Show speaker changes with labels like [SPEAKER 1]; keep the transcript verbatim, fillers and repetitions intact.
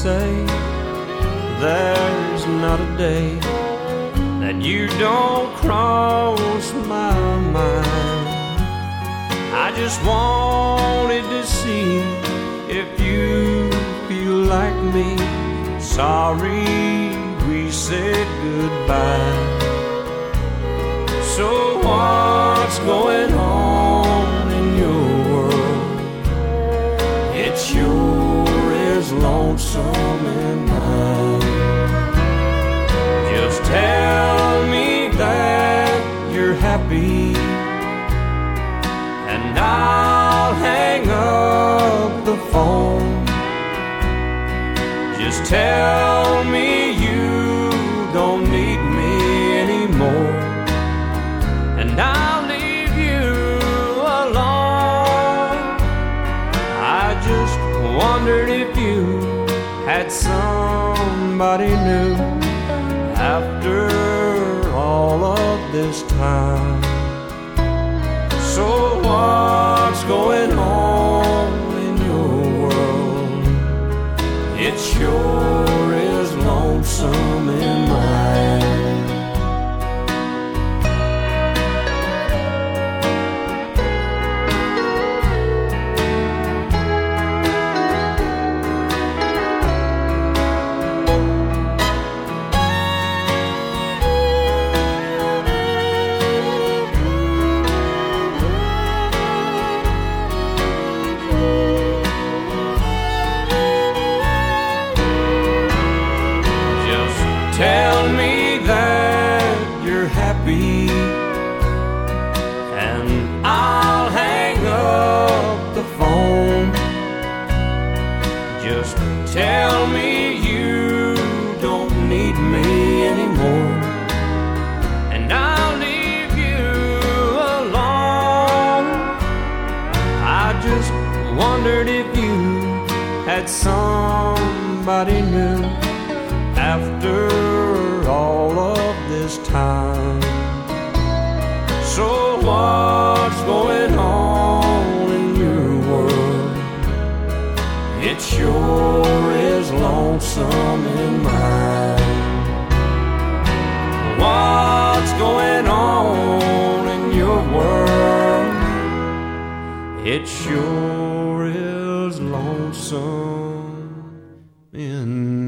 [SPEAKER 1] say there's not a day that you don't cross my mind. I just wanted to see if you feel like me. Sorry we said goodbye. So what's going on in your world? It sure is lonesome in mine. Just tell me that you're happy, and I'll hang up the phone. Just tell me you don't need me anymore, and I'll leave you alone. I just wondered if you had somebody new after all of this time. So what's going on in your world? It sure is lonesome in mine. Tell me that you're happy, and I'll hang up the phone. Just tell me you don't need me anymore, and I'll leave you alone. I just wondered if you had somebody new after all of this time. So what's going on in your world? It sure is lonesome in mine. What's going on in your world? It sure is lonesome in